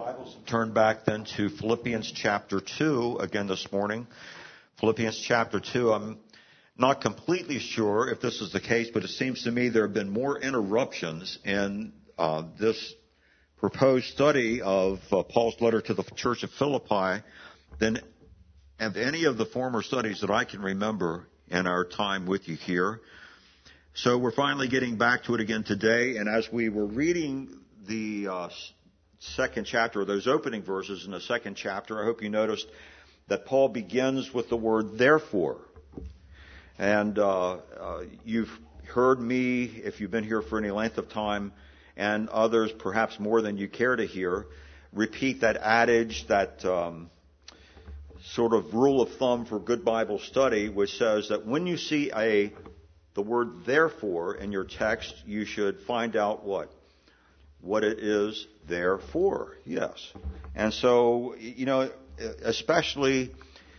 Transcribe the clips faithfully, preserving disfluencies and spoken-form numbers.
Bibles, turn back then to Philippians chapter two again this morning. Philippians chapter two. I'm not completely sure if this is the case, but it seems to me there have been more interruptions in uh, this proposed study of uh, Paul's letter to the church of Philippi than of any of the former studies that I can remember in our time with you here. So we're finally getting back to it again today, and as we were reading the uh, second chapter, or those opening verses in the second chapter, I hope you noticed that Paul begins with the word therefore. And uh, uh, you've heard me, if you've been here for any length of time, and others perhaps more than you care to hear, repeat that adage, that um, sort of rule of thumb for good Bible study, which says that when you see a the word therefore in your text, you should find out what? What it is there for. Yes. And so, you know, especially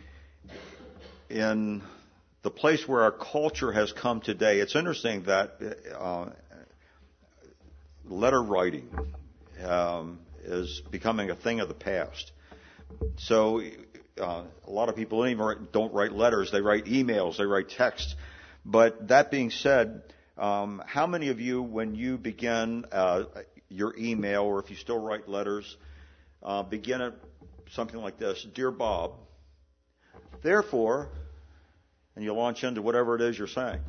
in the place where our culture has come today, it's interesting that uh, letter writing um, is becoming a thing of the past. So uh, a lot of people don't write letters, they write emails, they write texts. But that being said, um, how many of you, when you begin uh, your email, or if you still write letters, uh, begin it something like this: Dear Bob, therefore, and you launch into whatever it is you're saying?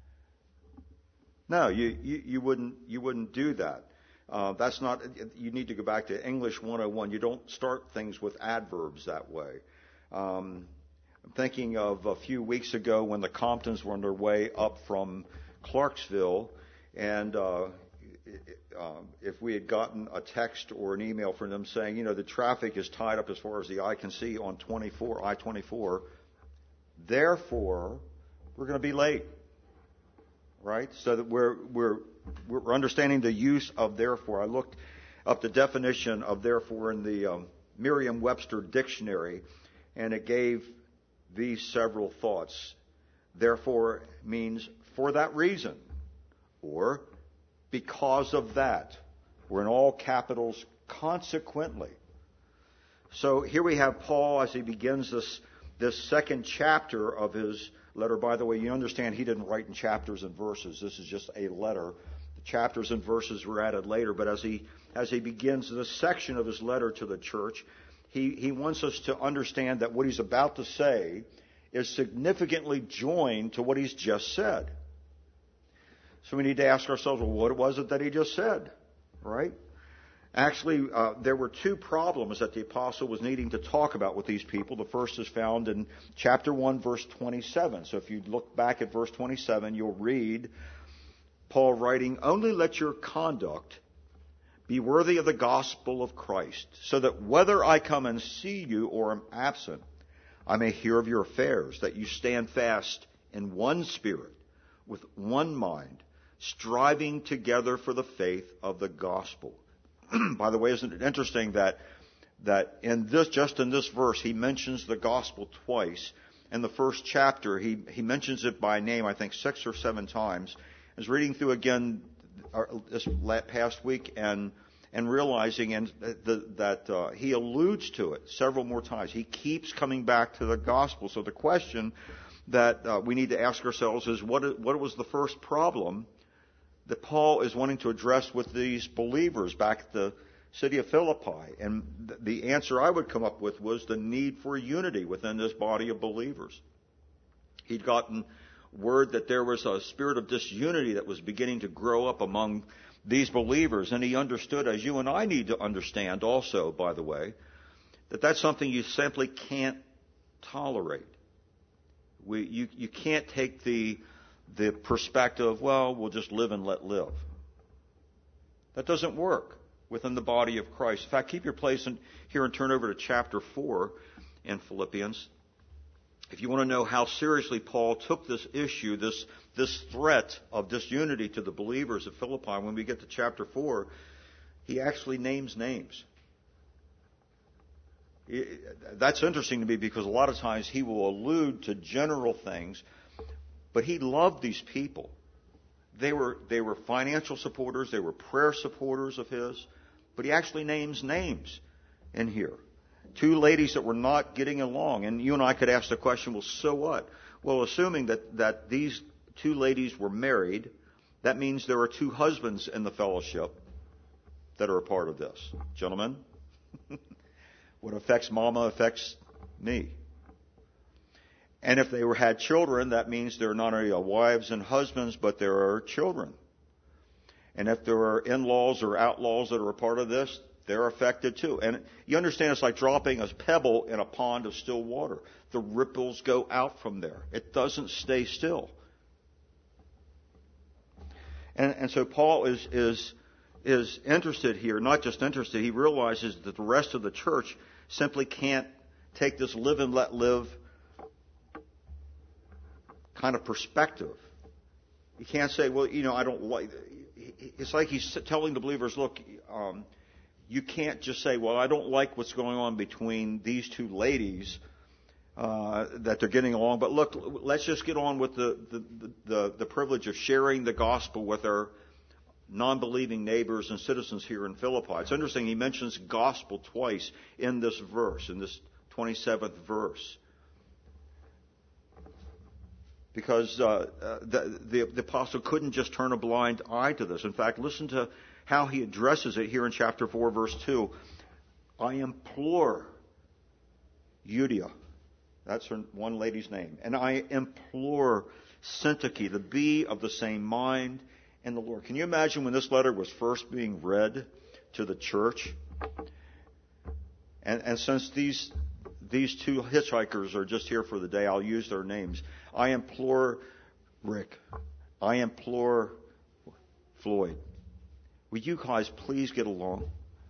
No, you, you, you wouldn't you wouldn't do that. Uh, that's not. You need to go back to English one oh one. You don't start things with adverbs that way. Um, I'm thinking of a few weeks ago when the Comptons were on their way up from Clarksville, and uh, uh, if we had gotten a text or an email from them saying, you know, the traffic is tied up as far as the eye can see on twenty-four, I twenty-four, therefore we're going to be late, right? So that we're we're we're understanding the use of therefore. I looked up the definition of therefore in the um, Merriam-Webster dictionary, and it gave these several thoughts. Therefore means for that reason, or because of that, or in all capitals, consequently. So here we have Paul as he begins this this second chapter of his letter. By the way, you understand he didn't write in chapters and verses. This is just a letter. The chapters and verses were added later, but as he as he begins this section of his letter to the church, He, he wants us to understand that what he's about to say is significantly joined to what he's just said. So we need to ask ourselves, well, what was it that he just said? Right? Actually, uh, there were two problems that the apostle was needing to talk about with these people. The first is found in chapter one, verse twenty-seven. So if you look back at verse twenty-seven, you'll read Paul writing, "Only let your conduct be worthy of the gospel of Christ, so that whether I come and see you or am absent, I may hear of your affairs, that you stand fast in one spirit, with one mind, striving together for the faith of the gospel." By the way, isn't it interesting that that in this, just in this verse, he mentions the gospel twice. In the first chapter, he he mentions it by name, I think six or seven times. I was reading through again this past week and and realizing and the, that uh, he alludes to it several more times. He keeps coming back to the gospel. So the question that uh, we need to ask ourselves is, what what was the first problem that Paul is wanting to address with these believers back at the city of Philippi? And th- the answer I would come up with was the need for unity within this body of believers. He'd gotten word that there was a spirit of disunity that was beginning to grow up among these believers, and he understood, as you and I need to understand also, by the way, that that's something you simply can't tolerate. We, you, you can't take the the perspective, well, we'll just live and let live. That doesn't work within the body of Christ. In fact, keep your place in, here and turn over to chapter four in Philippians. If you want to know how seriously Paul took this issue, this this threat of disunity to the believers at Philippi, when we get to chapter four, he actually names names. That's interesting to me because a lot of times he will allude to general things, but he loved these people. They were they were financial supporters, they were prayer supporters of his, but he actually names names. in here. Two ladies that were not getting along. And you and I could ask the question, well, so what? Well, assuming that, that these two ladies were married, that means there are two husbands in the fellowship that are a part of this. Gentlemen, what affects mama affects me. And if they were had children, that means there are not only wives and husbands, but there are children. And if there are in-laws or outlaws that are a part of this, they're affected too. And you understand it's like dropping a pebble in a pond of still water. The ripples go out from there. It doesn't stay still. And, and so Paul is, is, is interested here, not just interested, he realizes that the rest of the church simply can't take this live and let live kind of perspective. You can't say, well, you know, I don't like... It's like he's telling the believers, look, um, you can't just say, well, I don't like what's going on between these two ladies, uh, that they're getting along, but look, let's just get on with the, the, the, the privilege of sharing the gospel with our non-believing neighbors and citizens here in Philippi. It's interesting, he mentions gospel twice in this verse, in this twenty-seventh verse. Because uh, uh, the, the, the apostle couldn't just turn a blind eye to this. In fact, listen to how he addresses it here in chapter four, verse two. I implore Euodia. That's her one lady's name. And I implore Syntyche to be of the same mind in the Lord. Can you imagine when this letter was first being read to the church? And, and since these these two hitchhikers are just here for the day, I'll use their names. I implore Rick. I implore Floyd. Will you guys please get along?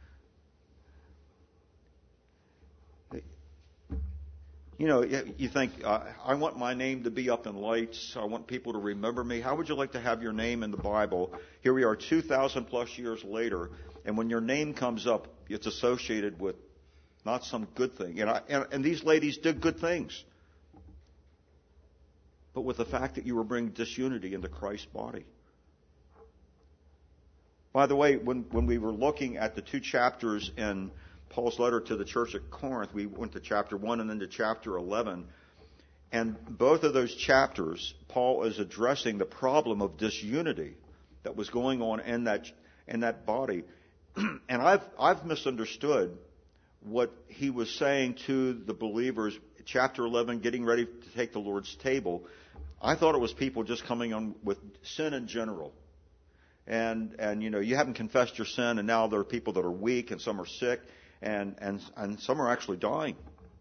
You know, you think, uh, I want my name to be up in lights. I want people to remember me. How would you like to have your name in the Bible? Here we are two thousand plus years later, and when your name comes up, it's associated with not some good thing. And, I, and, and these ladies did good things. But with the fact that you were bringing disunity into Christ's body. By the way, when, when we were looking at the two chapters in Paul's letter to the church at Corinth, we went to chapter one and then to chapter eleven. And both of those chapters, Paul is addressing the problem of disunity that was going on in that, in that body. And I've, I've misunderstood what he was saying to the believers, chapter eleven, getting ready to take the Lord's table. I thought it was people just coming on with sin in general. And, and, you know, you haven't confessed your sin, and now there are people that are weak, and some are sick, and, and, and some are actually dying.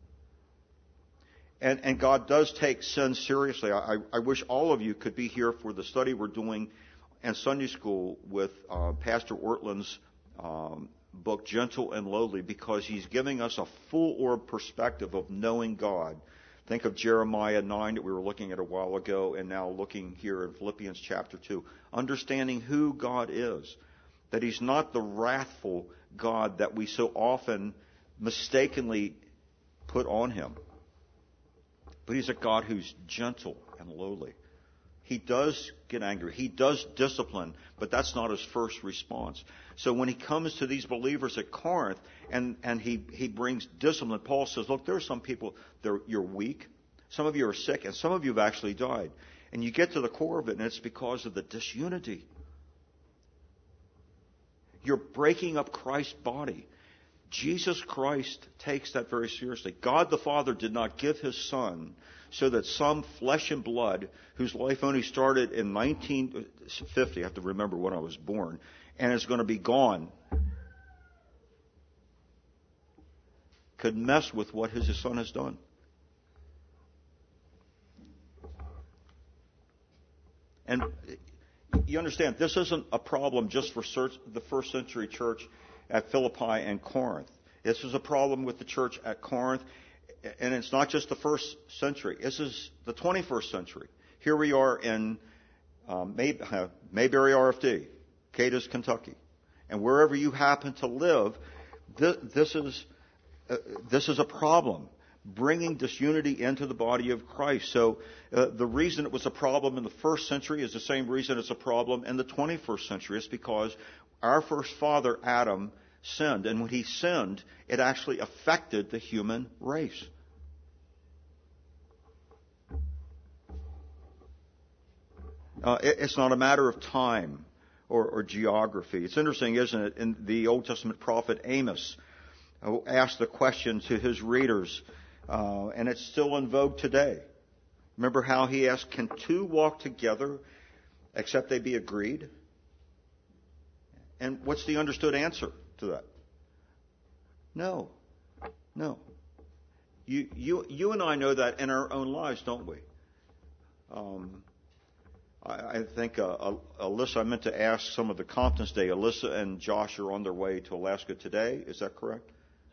And, and God does take sin seriously. I, I wish all of you could be here for the study we're doing in Sunday school with uh, Pastor Ortland's um, book, Gentle and Lowly, because he's giving us a full orb perspective of knowing God. Think of Jeremiah nine that we were looking at a while ago, and now looking here in Philippians chapter two. Understanding who God is. That He's not the wrathful God that we so often mistakenly put on Him. But He's a God who's gentle and lowly. He does get angry. He does discipline, but that's not His first response. So when He comes to these believers at Corinth and, and he, he brings discipline, Paul says, look, there are some people, you're weak. Some of you are sick, and some of you have actually died. And you get to the core of it, and it's because of the disunity. You're breaking up Christ's body. Jesus Christ takes that very seriously. God the Father did not give His Son so that some flesh and blood, whose life only started in nineteen fifty, I have to remember when I was born, and is going to be gone, could mess with what His Son has done. And you understand, this isn't a problem just for the first century church at Philippi and Corinth. This is a problem with the church at Corinth, and it's not just the first century. This is the twenty-first century. Here we are in um, May, uh, Mayberry R F D, Cadiz, Kentucky, and wherever you happen to live, this, this is uh, this is a problem, bringing disunity into the body of Christ. So uh, the reason it was a problem in the first century is the same reason it's a problem in the twenty-first century. It's because our first father, Adam, sinned. And when he sinned, it actually affected the human race. Uh, it, it's not a matter of time or, or geography. It's interesting, isn't it? In the Old Testament prophet Amos uh, asked the question to his readers, uh, and it's still in vogue today. Remember how he asked, can two walk together except they be agreed? And what's the understood answer to that? No. No. You, you, you and I know that in our own lives, don't we? Um, I, I think uh, Alyssa, I meant to ask some of the Compton's Day. Alyssa and Josh are on their way to Alaska today. Is that correct?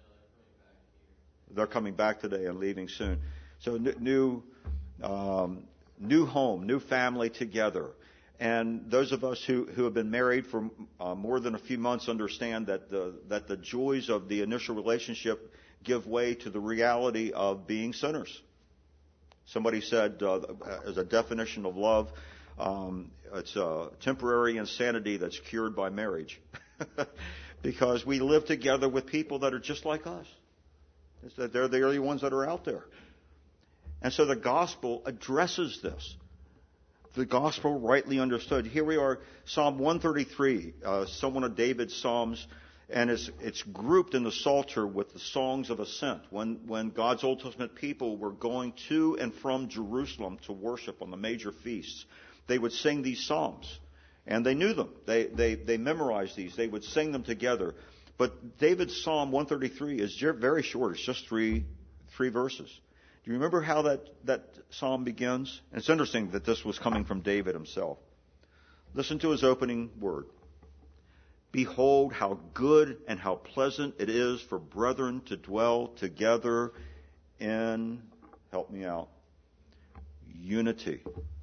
No, they're coming back today. They're coming back today and leaving soon. So new, um, new home, new family together. And those of us who, who have been married for uh, more than a few months understand that the, that the joys of the initial relationship give way to the reality of being sinners. Somebody said, uh, as a definition of love, um, it's a temporary insanity that's cured by marriage. Because we live together with people that are just like us. It's that they're the only ones that are out there. And so the gospel addresses this. The gospel rightly understood. Here we are, Psalm one thirty-three, uh, some one of David's psalms, and it's, it's grouped in the Psalter with the songs of ascent. When, when God's Old Testament people were going to and from Jerusalem to worship on the major feasts, they would sing these psalms. And they knew them. They, they, they memorized these. They would sing them together. But David's Psalm one thirty-three is very short. It's just three, three verses. Do you remember how that, that psalm begins? And it's interesting that this was coming from David himself. Listen to his opening word. Behold, how good and how pleasant it is for brethren to dwell together in, help me out, unity.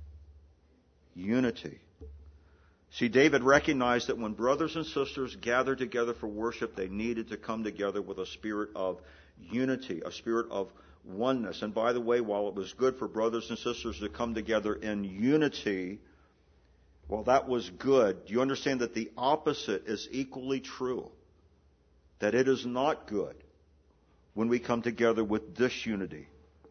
Unity. See, David recognized that when brothers and sisters gathered together for worship, they needed to come together with a spirit of unity, a spirit of oneness. And by the way, while it was good for brothers and sisters to come together in unity, well, that was good. Do you understand that the opposite is equally true? That it is not good when we come together with disunity.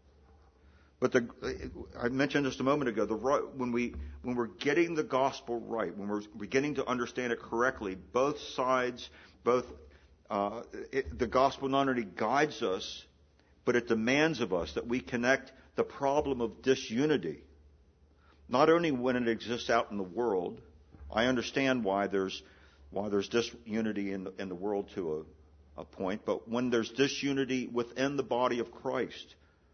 But the, I mentioned just a moment ago, the, when, we, when we're getting the gospel right, when we're beginning to understand it correctly, both sides, both uh, it, the gospel not only guides us, but it demands of us that we connect the problem of disunity, not only when it exists out in the world. I understand why there's why there's disunity in the, in the world to a, a point, but when there's disunity within the body of Christ,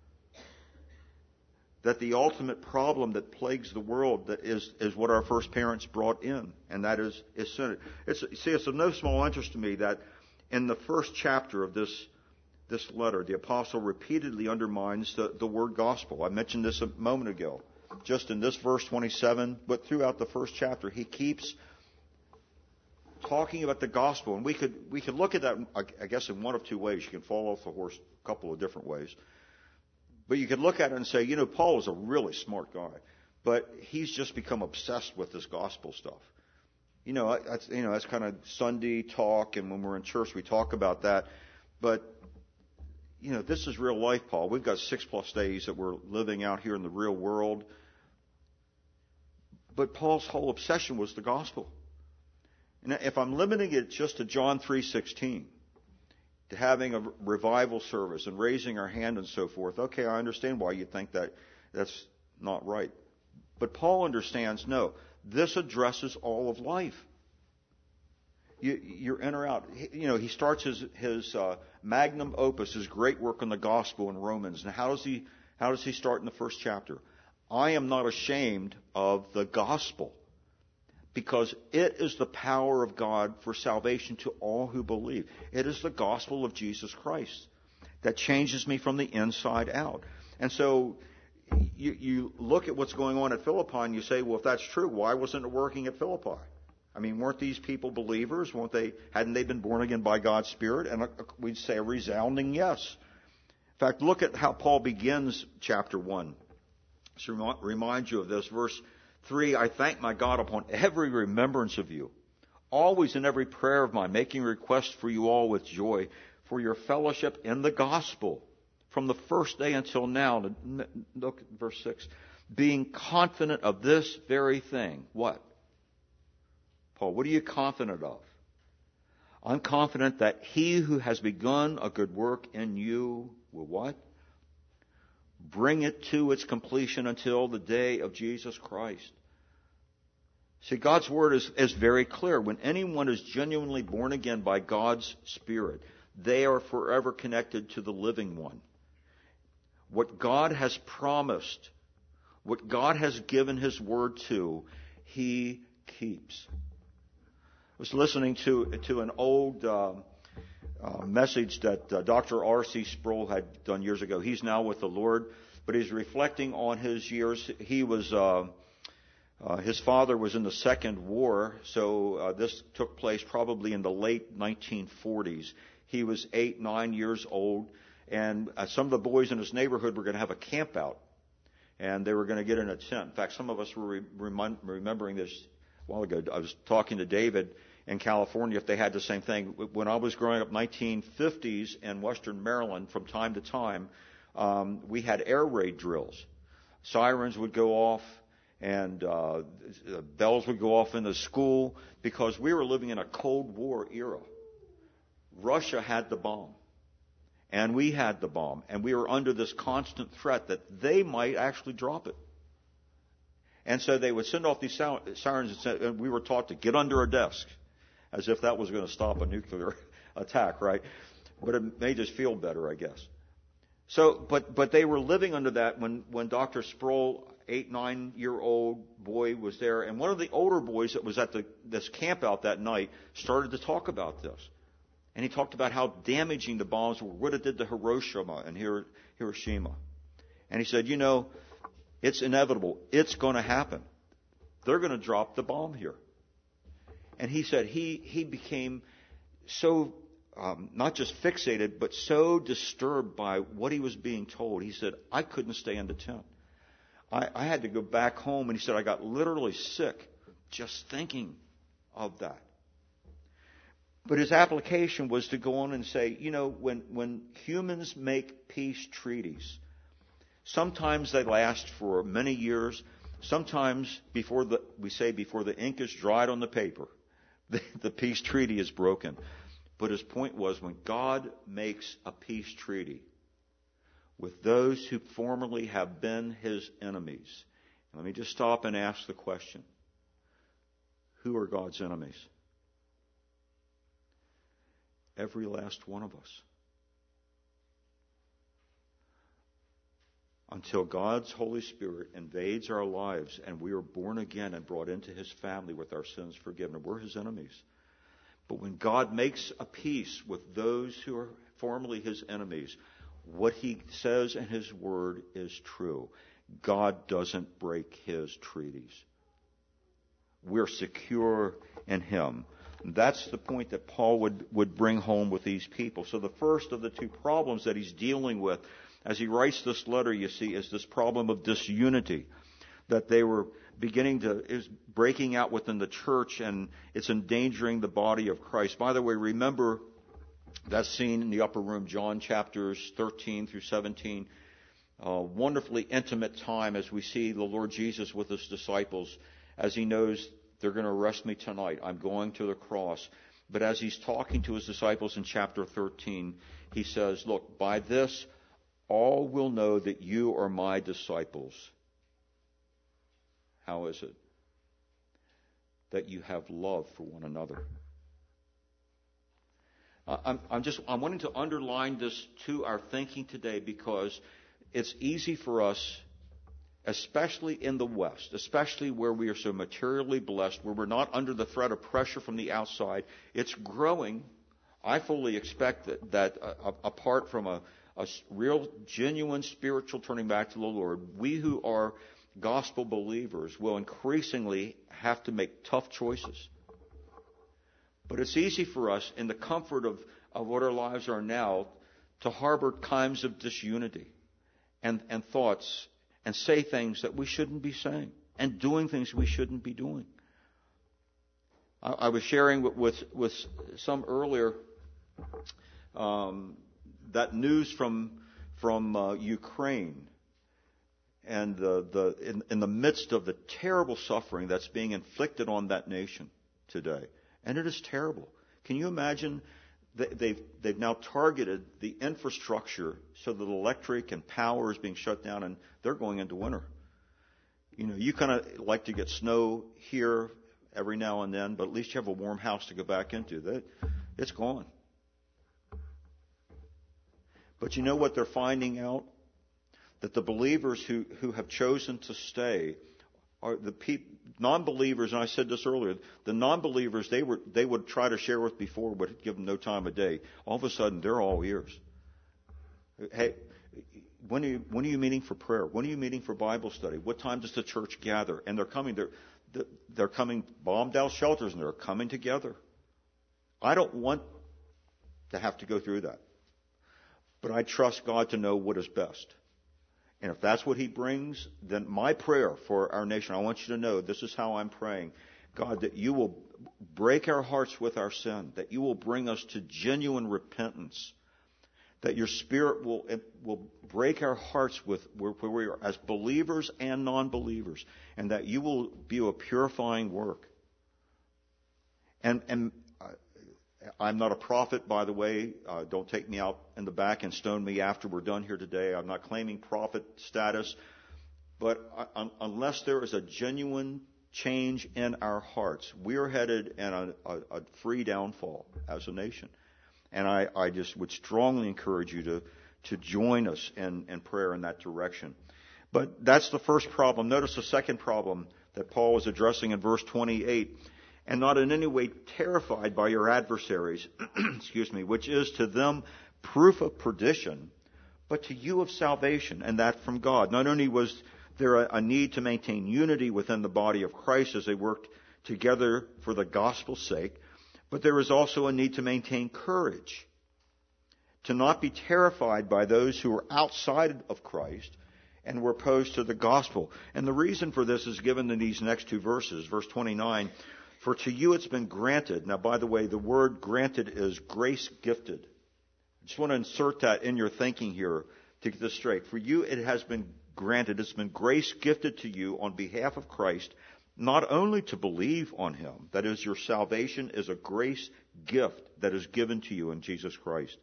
that the ultimate problem that plagues the world that is, is what our first parents brought in, and that is, is sin. It's, see, it's of no small interest to me that in the first chapter of this this letter, the apostle repeatedly undermines the, the word gospel. I mentioned this a moment ago. Just in this verse twenty-seven, but throughout the first chapter, he keeps talking about the gospel. And we could we could look at that, I guess, in one of two ways. You can fall off the horse a couple of different ways. But you could look at it and say, you know, Paul is a really smart guy, but he's just become obsessed with this gospel stuff. You know, that's, you know, that's kind of Sunday talk, and when we're in church, we talk about that. But, you know, this is real life, Paul. We've got six plus days that we're living out here in the real world. But Paul's whole obsession was the gospel. And if I'm limiting it just to John three sixteen, to having a revival service and raising our hand and so forth, okay, I understand why you think that that's not right. But Paul understands, no, this addresses all of life. You, you're in or out. You know, he starts his, his uh, magnum opus, his great work on the gospel in Romans. And how does he, how does he start in the first chapter? I am not ashamed of the gospel, because it is the power of God for salvation to all who believe. It is the gospel of Jesus Christ that changes me from the inside out. And so you, you look at what's going on at Philippi and you say, well, if that's true, why wasn't it working at Philippi? I mean, weren't these people believers? Weren't they? Hadn't they been born again by God's Spirit? And we'd say a resounding yes. In fact, look at how Paul begins chapter one. To remind you of this, verse three, I thank my God upon every remembrance of you, always in every prayer of mine, making requests for you all with joy, for your fellowship in the gospel, from the first day until now. Look at verse six. Being confident of this very thing. What? Paul, what are you confident of? I'm confident that he who has begun a good work in you will what? Bring it to its completion until the day of Jesus Christ. See, God's Word is, is very clear. When anyone is genuinely born again by God's Spirit, they are forever connected to the living one. What God has promised, what God has given His Word to, He keeps. I was listening to, to an old uh, uh, message that uh, Doctor R C Sproul had done years ago. He's now with the Lord, but he's reflecting on his years. He was... Uh, Uh, his father was in the Second War, so uh, this took place probably in the late nineteen forties. He was eight, nine years old, and uh, some of the boys in his neighborhood were going to have a camp out, and they were going to get in a tent. In fact, some of us were re- rem- remembering this a while ago. I was talking to David in California if they had the same thing. When I was growing up, nineteen fifties in Western Maryland, from time to time, um, we had air raid drills. Sirens would go off. And uh, bells would go off in the school because we were living in a Cold War era. Russia had the bomb, and we had the bomb, and we were under this constant threat that they might actually drop it. And so they would send off these sirens, and, say, and we were taught to get under a desk, as if that was going to stop a nuclear attack, right? But it made us feel better, I guess. So, but but they were living under that when when Doctor Sproul, eight, nine-year-old boy, was there. And one of the older boys that was at the, this camp out that night started to talk about this. And he talked about how damaging the bombs were, what it did to Hiroshima and Hiroshima. And he said, you know, it's inevitable. It's going to happen. They're going to drop the bomb here. And he said he, he became so, um, not just fixated, but so disturbed by what he was being told. He said, I couldn't stay in the tent. I, I had to go back home, and he said, I got literally sick just thinking of that. But his application was to go on and say, you know, when, when humans make peace treaties, sometimes they last for many years. Sometimes before the, we say before the ink is dried on the paper, the, the peace treaty is broken. But his point was, when God makes a peace treaty with those who formerly have been his enemies. Let me just stop and ask the question. Who are God's enemies? Every last one of us. Until God's Holy Spirit invades our lives and we are born again and brought into his family with our sins forgiven, we're his enemies. But when God makes a peace with those who are formerly his enemies, what he says in his word is true. God doesn't break his treaties. We're secure in him. And that's the point that Paul would, would bring home with these people. So the first of the two problems that he's dealing with as he writes this letter, you see, is this problem of disunity. That they were beginning to, is breaking out within the church, and it's endangering the body of Christ. By the way, remember that scene in the upper room, John chapters thirteen through seventeen. A wonderfully intimate time as we see the Lord Jesus with his disciples, as he knows they're going to arrest me tonight. I'm going to the cross. But as he's talking to his disciples in chapter thirteen, he says, look, by this all will know that you are my disciples. How is it? That you have love for one another. I'm, I'm just, I'm wanting to underline this to our thinking today because it's easy for us, especially in the West, especially where we are so materially blessed, where we're not under the threat of pressure from the outside. It's growing. I fully expect that, that uh, apart from a, a real, genuine spiritual turning back to the Lord, we who are gospel believers will increasingly have to make tough choices. But it's easy for us, in the comfort of, of what our lives are now, to harbor kinds of disunity and, and thoughts and say things that we shouldn't be saying and doing things we shouldn't be doing. I, I was sharing with, with, with some earlier um, that news from from uh, Ukraine, and the, the in, in the midst of the terrible suffering that's being inflicted on that nation today, and it is terrible. Can you imagine? They, they've they've now targeted the infrastructure so that electric and power is being shut down, and they're going into winter. You know, you kind of like to get snow here every now and then, but at least you have a warm house to go back into. That it's gone. But you know what they're finding out? That the believers who, who have chosen to stay are the peop, non-believers, and I said this earlier, the non-believers they were they would try to share with before, but give them no time of day. All of a sudden, they're all ears. Hey, when are you, when are you meeting for prayer? When are you meeting for Bible study? What time does the church gather? And they're coming. They're they're coming bombed out shelters, and they're coming together. I don't want to have to go through that. But I trust God to know what is best. And if that's what He brings, then my prayer for our nation, I want you to know this is how I'm praying. God, that you will break our hearts with our sin, that you will bring us to genuine repentance, that your Spirit will will break our hearts with where we are as believers and non-believers, and that you will do a purifying work. And and I'm not a prophet, by the way. Uh, don't take me out in the back and stone me after we're done here today. I'm not claiming prophet status. But I, unless there is a genuine change in our hearts, we're headed in a, a, a free downfall as a nation. And I, I just would strongly encourage you to, to join us in, in prayer in that direction. But that's the first problem. Notice the second problem that Paul is addressing in verse twenty-eight. And not in any way terrified by your adversaries, excuse me, which is to them proof of perdition, but to you of salvation, and that from God. Not only was there a, a need to maintain unity within the body of Christ as they worked together for the gospel's sake, but there is also a need to maintain courage, to not be terrified by those who are outside of Christ and were opposed to the gospel. And the reason for this is given in these next two verses, verse twenty-nine. For to you it's been granted. Now, by the way, the word granted is grace gifted. I just want to insert that in your thinking here to get this straight. For you it has been granted. It's been grace gifted to you on behalf of Christ, not only to believe on Him. That is, your salvation is a grace gift that is given to you in Jesus Christ.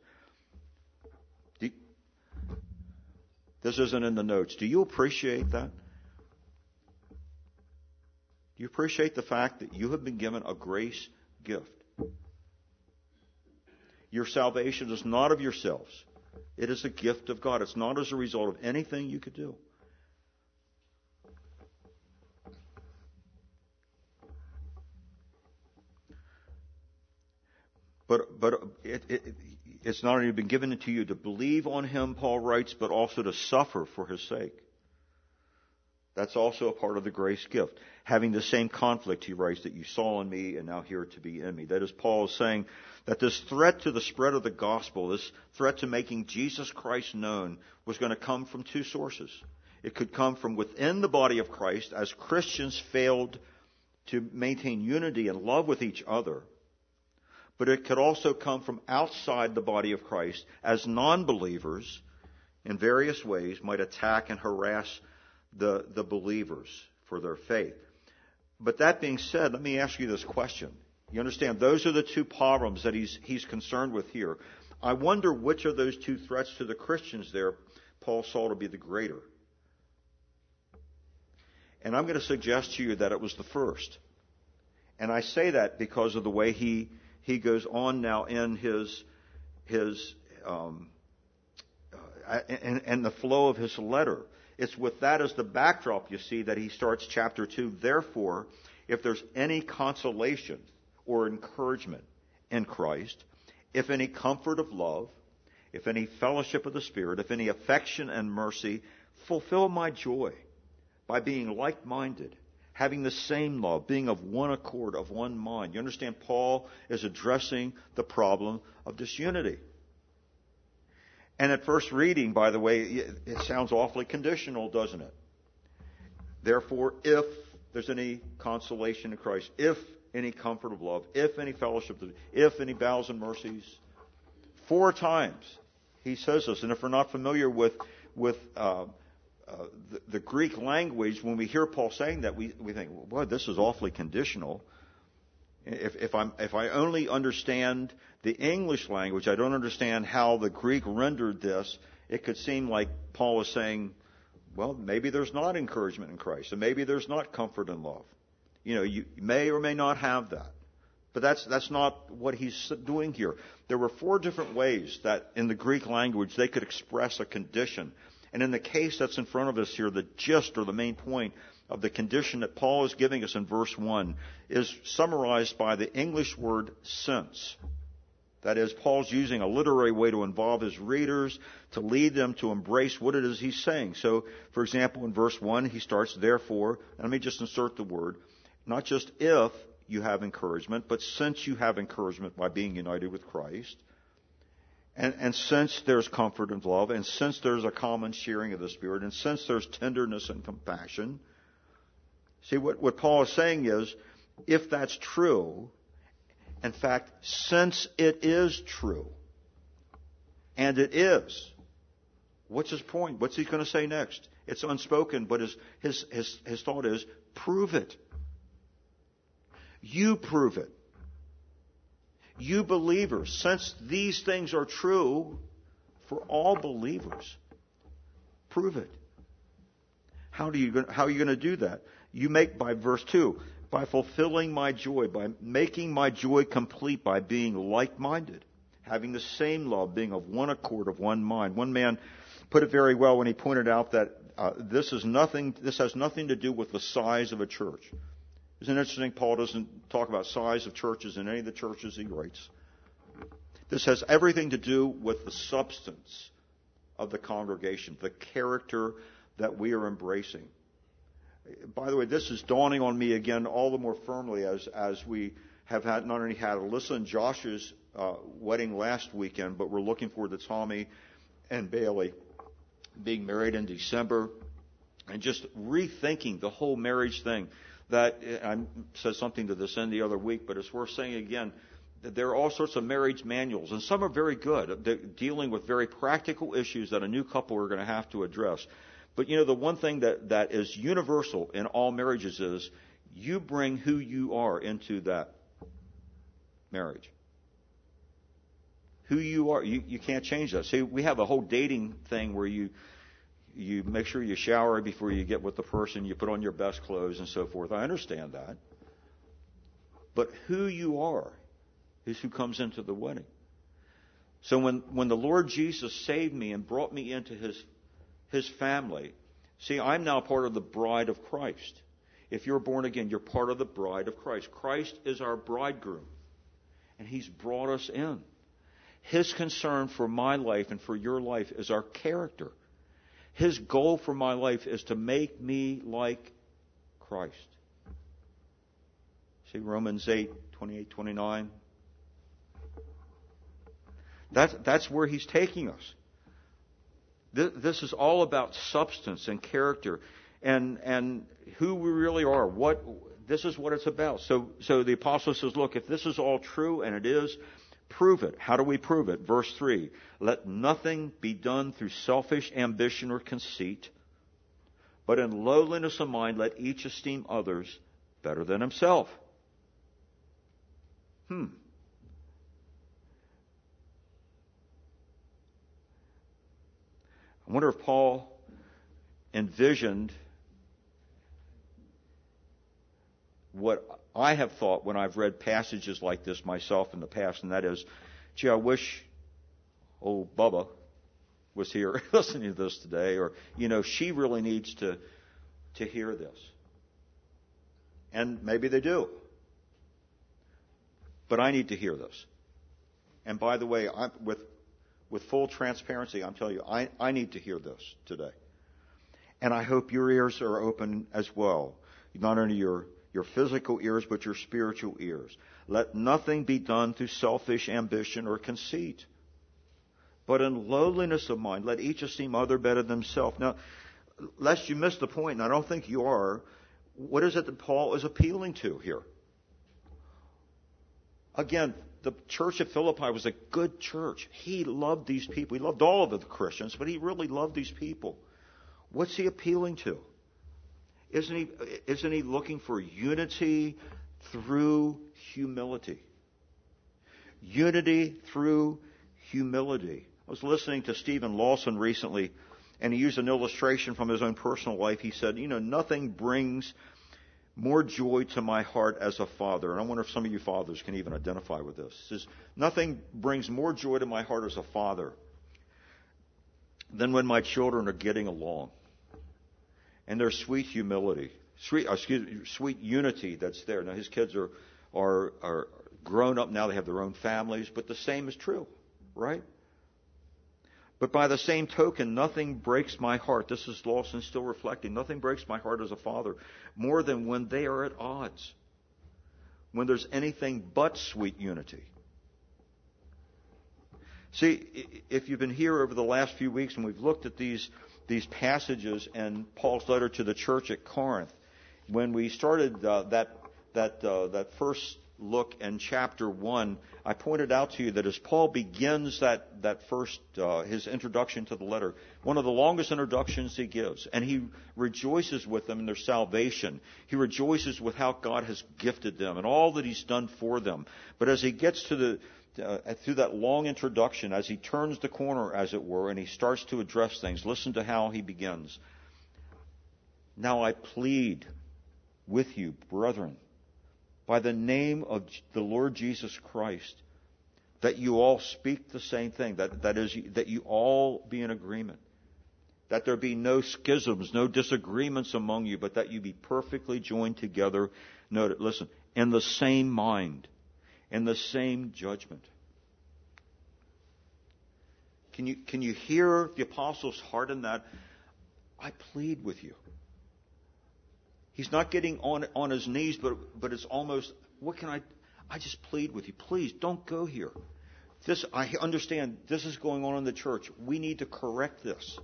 This isn't in the notes. Do you appreciate that? Do you appreciate the fact that you have been given a grace gift? Your salvation is not of yourselves. It is a gift of God. It's not as a result of anything you could do. But but it, it, it's not only been given to you to believe on Him, Paul writes, but also to suffer for His sake. That's also a part of the grace gift. Having the same conflict, he writes, that you saw in me and now hear to be in me. That is, Paul is saying that this threat to the spread of the gospel, this threat to making Jesus Christ known, was going to come from two sources. It could come from within the body of Christ as Christians failed to maintain unity and love with each other. But it could also come from outside the body of Christ as non-believers in various ways might attack and harass the, the believers for their faith. But that being said, let me ask you this question. You understand, those are the two problems that he's, he's concerned with here. I wonder which of those two threats to the Christians there Paul saw to be the greater. And I'm going to suggest to you that it was the first. And I say that because of the way he he goes on now in his his um, uh, and, and the flow of his letter. It's with that as the backdrop, you see, that he starts chapter two. Therefore, if there's any consolation or encouragement in Christ, if any comfort of love, if any fellowship of the Spirit, if any affection and mercy, fulfill my joy by being like-minded, having the same love, being of one accord, of one mind. You understand, Paul is addressing the problem of disunity. And at first reading, by the way, it sounds awfully conditional, doesn't it? Therefore, if there's any consolation in Christ, if any comfort of love, if any fellowship, if any bowels and mercies. Four times he says this. And if we're not familiar with with uh, uh, the, the Greek language, when we hear Paul saying that, we, we think, well, boy, this is awfully conditional. If, if, I'm, if I only understand the English language, I don't understand how the Greek rendered this, it could seem like Paul is saying, well, maybe there's not encouragement in Christ, and maybe there's not comfort and love. You know, you may or may not have that. But that's that's not what he's doing here. There were four different ways that in the Greek language they could express a condition. And in the case that's in front of us here, the gist or the main point of the condition that Paul is giving us in verse one is summarized by the English word since. That is, Paul's using a literary way to involve his readers, to lead them to embrace what it is he's saying. So, for example, in verse one, he starts, therefore, and let me just insert the word, not just if you have encouragement, but since you have encouragement by being united with Christ, and, and since there's comfort and love, and since there's a common sharing of the Spirit, and since there's tenderness and compassion. See, what, what Paul is saying is, if that's true, in fact, since it is true, and it is, what's his point? What's he going to say next? It's unspoken, but his, his, his, his thought is, prove it. You prove it. You believers, since these things are true for all believers, prove it. How do you, how are you going to do that? You make, by verse two, by fulfilling my joy, by making my joy complete, by being like-minded, having the same love, being of one accord, of one mind. One man put it very well when he pointed out that uh, this is nothing. This has nothing to do with the size of a church. Isn't it interesting? Paul doesn't talk about size of churches in any of the churches he writes. This has everything to do with the substance of the congregation, the character that we are embracing. By the way, this is dawning on me again all the more firmly as as we have had not only had Alyssa and Josh's uh, wedding last weekend, but we're looking forward to Tommy and Bailey being married in December, and just rethinking the whole marriage thing. That I said something to this end the other week, but it's worth saying again. That there are all sorts of marriage manuals, and some are very good, They're dealing with very practical issues that a new couple are going to have to address. But, you know, the one thing that, that is universal in all marriages is you bring who you are into that marriage. Who you are. You, you can't change that. See, we have a whole dating thing where you you make sure you shower before you get with the person, you put on your best clothes and so forth. I understand that. But who you are is who comes into the wedding. So when, when the Lord Jesus saved me and brought me into his His family. See, I'm now part of the bride of Christ. If you're born again, you're part of the bride of Christ. Christ is our bridegroom, and he's brought us in. His concern for my life and for your life is our character. His goal for my life is to make me like Christ. See, Romans eight, twenty-eight, twenty-nine. That's, that's where he's taking us. This is all about substance and character, and and who we really are. What this is what it's about. So so the apostle says, look, if this is all true, and it is, prove it. How do we prove it? Verse three: let nothing be done through selfish ambition or conceit, but in lowliness of mind let each esteem others better than himself. Hmm. I wonder if Paul envisioned what I have thought when I've read passages like this myself in the past, and that is, gee, I wish old Bubba was here listening to this today, or, you know, she really needs to, to hear this. And maybe they do. But I need to hear this. And by the way, I'm, with With full transparency, I'm telling you, I, I need to hear this today. And I hope your ears are open as well. Not only your, your physical ears, but your spiritual ears. Let nothing be done through selfish ambition or conceit, but in lowliness of mind, let each esteem other better than himself. Now, lest you miss the point, and I don't think you are, what is it that Paul is appealing to here? Again, the church at Philippi was a good church. He loved these people. He loved all of the Christians, but he really loved these people. What's he appealing to? Isn't he, isn't he looking for unity through humility? Unity through humility. I was listening to Stephen Lawson recently, and he used an illustration from his own personal life. He said, you know, nothing brings more joy to my heart as a father. And I wonder if some of you fathers can even identify with this. He says, nothing brings more joy to my heart as a father than when my children are getting along. And there's sweet humility, sweet, excuse me, sweet unity that's there. Now his kids are, are, are grown up now. They have their own families, but the same is true, right? But by the same token, nothing breaks my heart. This is Lawson still reflecting. Nothing breaks my heart as a father more than when they are at odds. When there's anything but sweet unity. See, if you've been here over the last few weeks and we've looked at these, these passages in Paul's letter to the church at Corinth, when we started uh, that, that, uh, that first look in chapter one, I pointed out to you that as Paul begins that, that first, uh, his introduction to the letter, one of the longest introductions he gives, and he rejoices with them in their salvation. He rejoices with how God has gifted them and all that he's done for them. But as he gets to the, uh, through that long introduction, as he turns the corner, as it were, and he starts to address things, listen to how he begins. Now I plead with you, brethren, by the name of the Lord Jesus Christ, that you all speak the same thing, that, that is, that you all be in agreement, that there be no schisms, no disagreements among you, but that you be perfectly joined together, note it, listen, in the same mind, in the same judgment. Can you, can you hear the apostle's heart in that? I plead with you. He's not getting on on his knees, but but it's almost, what can I, I just plead with you. Please don't go here. This, I understand this is going on in the church. We need to correct this.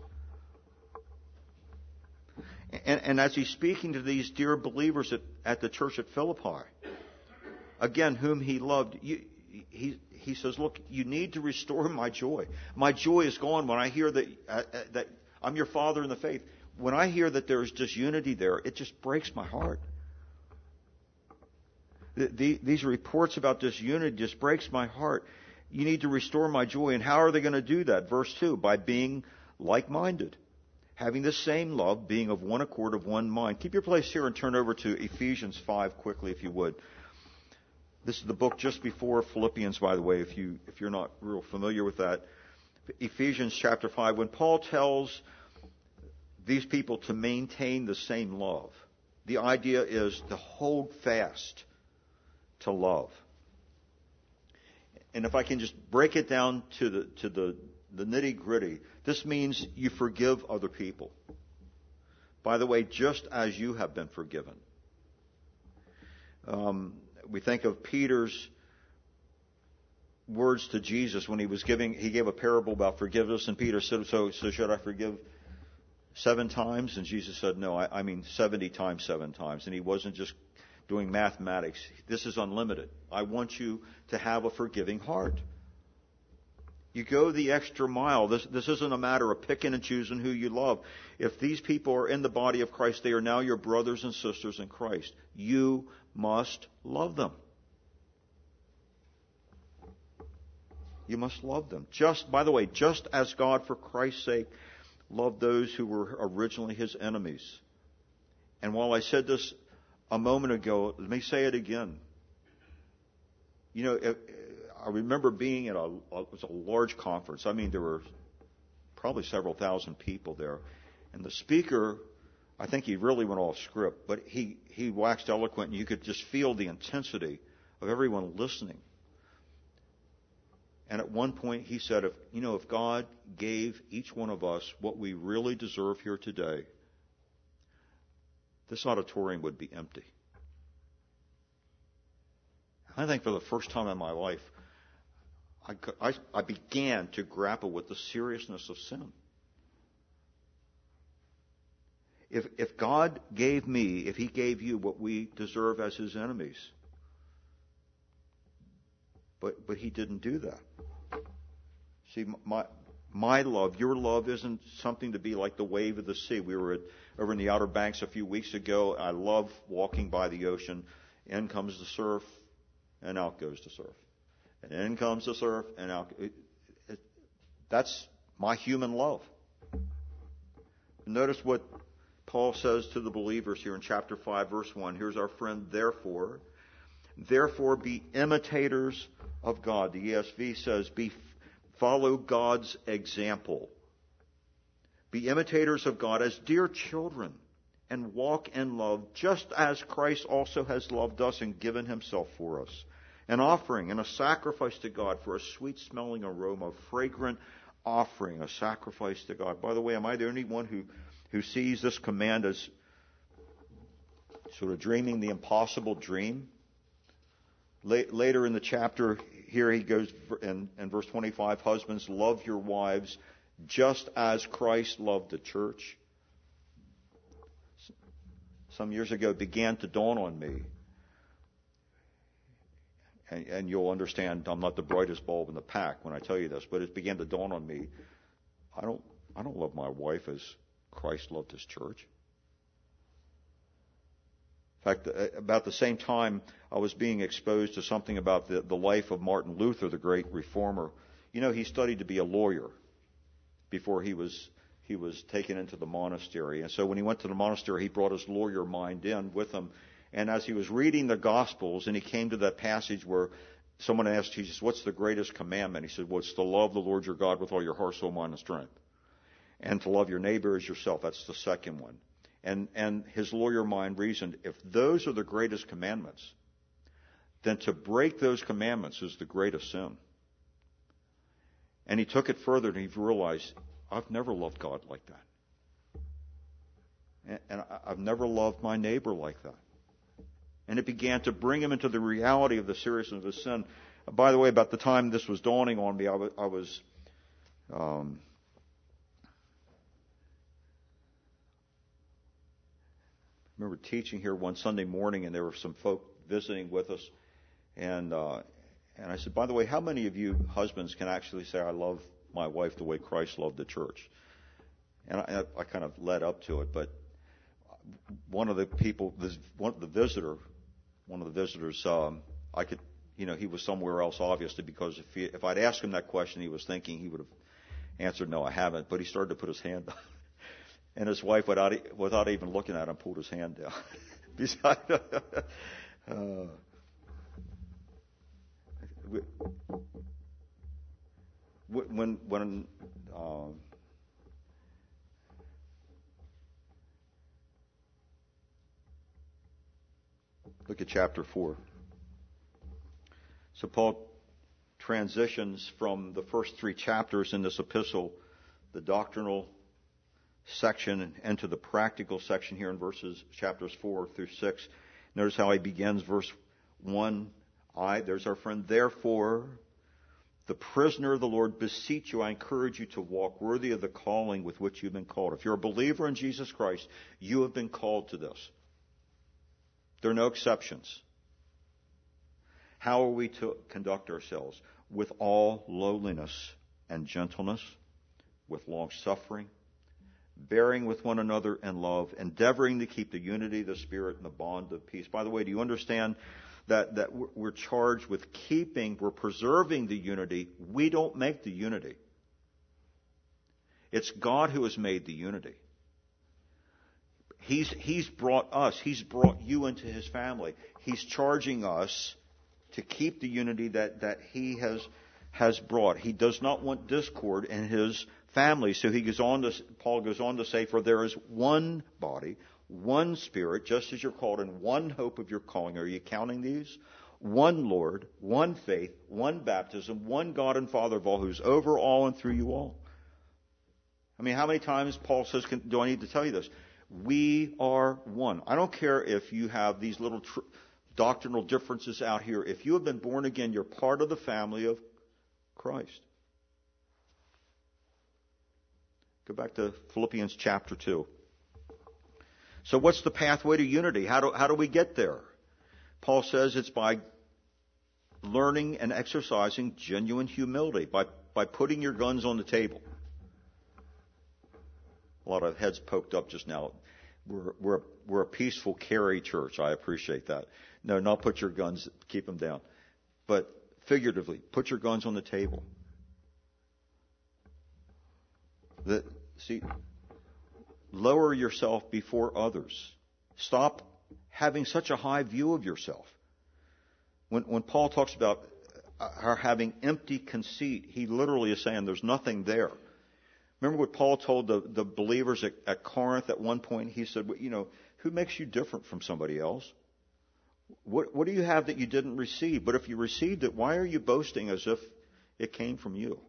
And, and as he's speaking to these dear believers at, at the church at Philippi, again, whom he loved, you, he, he says, look, you need to restore my joy. My joy is gone when I hear that, uh, that I'm your father in the faith. When I hear that there's disunity there, it just breaks my heart. The, the, these reports about disunity just breaks my heart. You need to restore my joy. And how are they going to do that? Verse two, by being like-minded, having the same love, being of one accord, of one mind. Keep your place here and turn over to Ephesians five quickly, if you would. This is the book just before Philippians, by the way, if, you, if you're not real familiar with that. Ephesians chapter five, when Paul tells these people to maintain the same love, the idea is to hold fast to love. And if I can just break it down to the to the, the nitty-gritty, this means you forgive other people. By the way, just as you have been forgiven. Um, we think of Peter's words to Jesus when he was giving, he gave a parable about forgiveness, and Peter said, so, so should I forgive seven times? And Jesus said, no, I, I mean seventy times seven times. And he wasn't just doing mathematics. This is unlimited. I want you to have a forgiving heart. You go the extra mile. This, this isn't a matter of picking and choosing who you love. If these people are in the body of Christ, they are now your brothers and sisters in Christ. You must love them. You must love them. Just, by the way, just as God, for Christ's sake, loved those who were originally his enemies. And while I said this a moment ago, let me say it again. You know, if, I remember being at a, it was a large conference. I mean, there were probably several thousand people there. And the speaker, I think he really went off script, but he, he waxed eloquent, and you could just feel the intensity of everyone listening. And at one point he said, if, you know, if God gave each one of us what we really deserve here today, this auditorium would be empty. I think for the first time in my life, I, I, I began to grapple with the seriousness of sin. If, if God gave me, if he gave you what we deserve as his enemies, But but he didn't do that. See, my my love, your love isn't something to be like the wave of the sea. We were at, over in the Outer Banks a few weeks ago. I love walking by the ocean. In comes the surf, and out goes the surf. And in comes the surf, and out. It, it, that's my human love. Notice what Paul says to the believers here in chapter five, verse one. Here's our friend, therefore. Therefore, be imitators of God. The E S V says, be follow God's example. Be imitators of God as dear children, and walk in love, just as Christ also has loved us and given himself for us. An offering and a sacrifice to God for a sweet-smelling aroma, fragrant offering, a sacrifice to God. By the way, am I the only one who, who sees this command as sort of dreaming the impossible dream? Later in the chapter, here he goes in, in verse twenty-five, husbands, love your wives just as Christ loved the church. Some years ago, it began to dawn on me. And, and you'll understand I'm not the brightest bulb in the pack when I tell you this, but it began to dawn on me. I don't, I don't love my wife as Christ loved his church. In fact, about the same time I was being exposed to something about the, the life of Martin Luther, the great reformer. You know, he studied to be a lawyer before he was he was taken into the monastery. And so when he went to the monastery, he brought his lawyer mind in with him. And as he was reading the Gospels, and he came to that passage where someone asked Jesus, what's the greatest commandment? He said, well, it's to love the Lord your God with all your heart, soul, mind, and strength. And to love your neighbor as yourself. That's the second one. And, and his lawyer mind reasoned, if those are the greatest commandments, then to break those commandments is the greatest sin. And he took it further, and he realized, I've never loved God like that. And, and I've never loved my neighbor like that. And it began to bring him into the reality of the seriousness of his sin. By the way, about the time this was dawning on me, I was, I was um, I remember teaching here one Sunday morning, and there were some folk visiting with us, and uh, and I said, by the way, how many of you husbands can actually say, I love my wife the way Christ loved the church? And I, I kind of led up to it, but one of the people, this, one the visitor, one of the visitors, um, I could, you know, he was somewhere else, obviously, because if he, if I'd asked him that question, he was thinking he would have answered, no, I haven't. But he started to put his hand down. And his wife, without, without even looking at him, pulled his hand down. Beside, uh, when, when, um, look at chapter four. So Paul transitions from the first three chapters in this epistle, the doctrinal section, into the practical section here in verses chapters four through six. Notice how he begins verse one. I, there's our friend, therefore, the prisoner of the Lord, beseech you, I encourage you to walk worthy of the calling with which you've been called. If you're a believer in Jesus Christ, you have been called to this. There are no exceptions. How are we to conduct ourselves? With all lowliness and gentleness, with long suffering, bearing with one another in love, endeavoring to keep the unity of the Spirit and the bond of peace. By the way, do you understand that, that we're charged with keeping, we're preserving the unity? We don't make the unity. It's God who has made the unity. He's, he's brought us, He's brought you into His family. He's charging us to keep the unity that, that He has, has brought. He does not want discord in His family. So he goes on to, Paul goes on to say, for there is one body, one Spirit, just as you're called in one hope of your calling. Are you counting these? One Lord, one faith, one baptism, one God and Father of all, who's over all and through you all. I mean, how many times Paul says, do I need to tell you this? We are one. I don't care if you have these little tr- doctrinal differences out here. If you have been born again, you're part of the family of Christ. Go back to Philippians chapter two. So what's the pathway to unity? How do, how do we get there? Paul says it's by learning and exercising genuine humility by, by putting your guns on the table. A lot of heads poked up just now. We're, we're, we're a peaceful carry church. I appreciate that. No, not put your guns, keep them down. But figuratively, put your guns on the table. The, see, lower yourself before others. Stop having such a high view of yourself. When, when Paul talks about our having empty conceit, he literally is saying there's nothing there. Remember what Paul told the, the believers at, at Corinth at one point? He said, well, you know, who makes you different from somebody else? What, what do you have that you didn't receive? But if you received it, why are you boasting as if it came from you?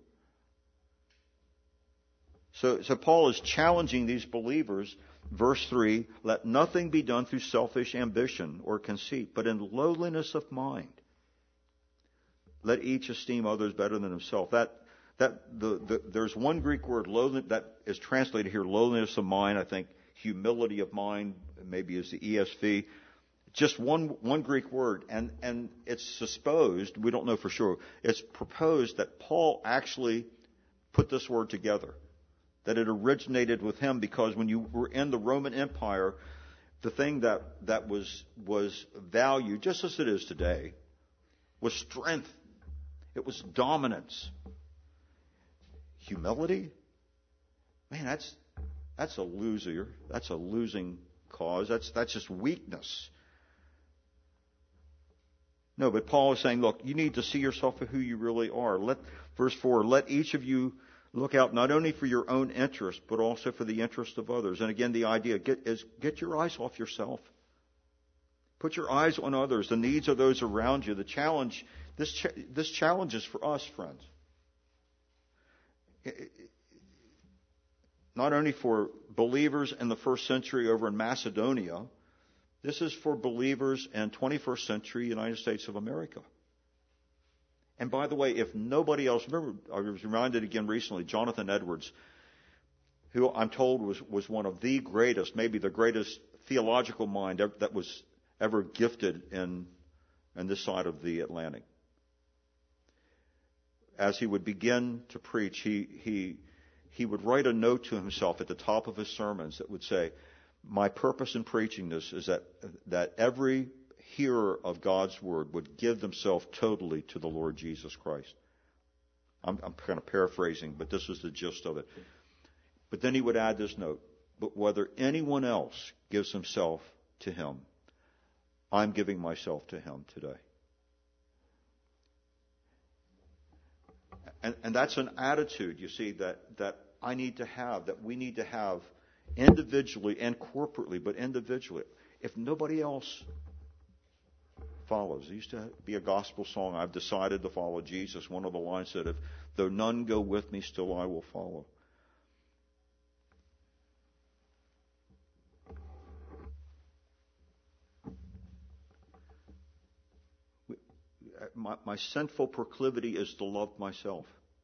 So, so Paul is challenging these believers. Verse three, let nothing be done through selfish ambition or conceit, but in lowliness of mind. Let each esteem others better than himself. That, that, the, the, there's one Greek word, lowly, that is translated here, lowliness of mind. I think humility of mind, maybe is the E S V. Just one, one Greek word, and, and it's supposed, we don't know for sure, it's proposed that Paul actually put this word together. That it originated with him, because when you were in the Roman Empire, the thing that, that was, was valued, just as it is today, was strength. It was dominance. Humility? Man, that's, that's a loser. That's a losing cause. That's, that's just weakness. No, but Paul is saying, look, you need to see yourself for who you really are. Let, verse four, let each of you look out not only for your own interest, but also for the interest of others. And again, the idea get, is get your eyes off yourself. Put your eyes on others, the needs of those around you. The challenge, this, ch- this challenge is for us, friends. Not only for believers in the first century over in Macedonia, this is for believers in twenty-first century United States of America. And by the way, if nobody else, remember, I was reminded again recently, Jonathan Edwards, who I'm told was, was one of the greatest, maybe the greatest theological mind ever, that was ever gifted in, in this side of the Atlantic. As he would begin to preach, he, he, he would write a note to himself at the top of his sermons that would say, my purpose in preaching this is that, that every hearer of God's word would give themselves totally to the Lord Jesus Christ. I'm, I'm kind of paraphrasing, but this is the gist of it. But then he would add this note, but whether anyone else gives himself to him, I'm giving myself to him today. And, and that's an attitude, you see, that, that I need to have, that we need to have individually and corporately, but individually. If nobody else follows. There used to be a gospel song, I've decided to follow Jesus. One of the lines said, if though none go with me, still I will follow. My, my sinful proclivity is to love myself.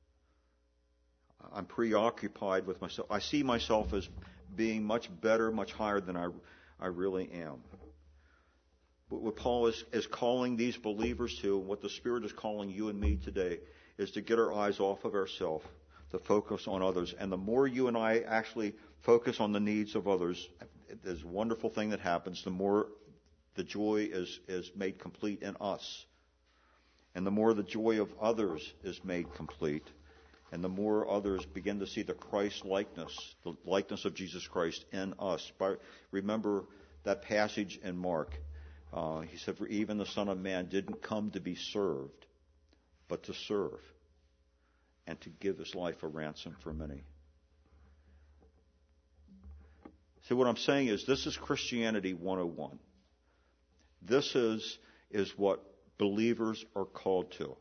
I'm preoccupied with myself. I see myself as being much better, much higher than I, I really am. But what Paul is, is calling these believers to, and what the Spirit is calling you and me today, is to get our eyes off of ourselves, to focus on others. And the more you and I actually focus on the needs of others, there's a wonderful thing that happens. The more the joy is, is made complete in us. And the more the joy of others is made complete, and the more others begin to see the Christ likeness, the likeness of Jesus Christ in us. But remember that passage in Mark. Uh, he said, for even the Son of Man didn't come to be served, but to serve and to give his life a ransom for many. So what I'm saying is this is Christianity one oh one. This is, is what believers are called to.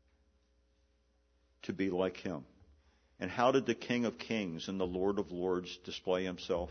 To be like him. And how did the King of Kings and the Lord of Lords display himself?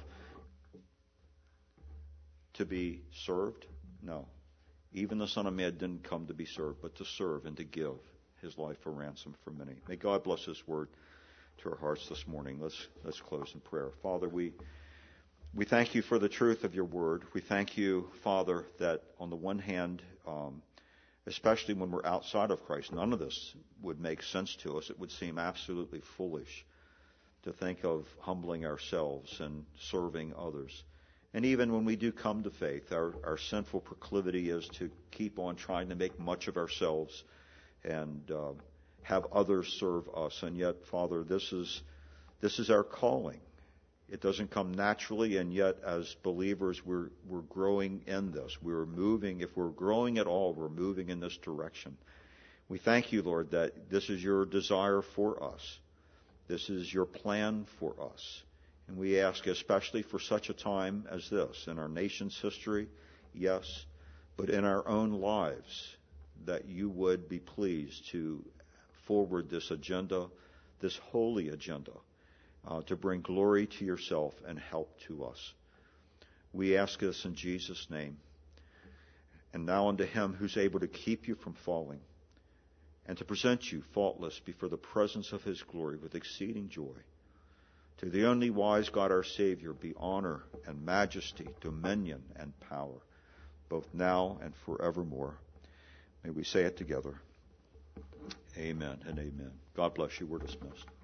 To be served? No. Even the Son of Man didn't come to be served, but to serve and to give his life a ransom for many. May God bless his word to our hearts this morning. Let's let's close in prayer. Father, we we thank you for the truth of your word. We thank you, Father, that on the one hand, um, especially when we're outside of Christ. None of this would make sense to us. It would seem absolutely foolish to think of humbling ourselves and serving others. And even when we do come to faith, our, our sinful proclivity is to keep on trying to make much of ourselves and uh, have others serve us. And yet, Father, this is this is our calling. It doesn't come naturally, and yet as believers, we're we're growing in this. We're moving. If we're growing at all, we're moving in this direction. We thank you, Lord, that this is your desire for us. This is your plan for us. And we ask, especially for such a time as this, in our nation's history, yes, but in our own lives, that you would be pleased to forward this agenda, this holy agenda, uh, to bring glory to yourself and help to us. We ask this in Jesus' name. And now unto him who's able to keep you from falling and to present you faultless before the presence of his glory with exceeding joy. To the only wise God our Savior be honor and majesty, dominion and power, both now and forevermore. May we say it together. Amen and amen. God bless you. We're dismissed.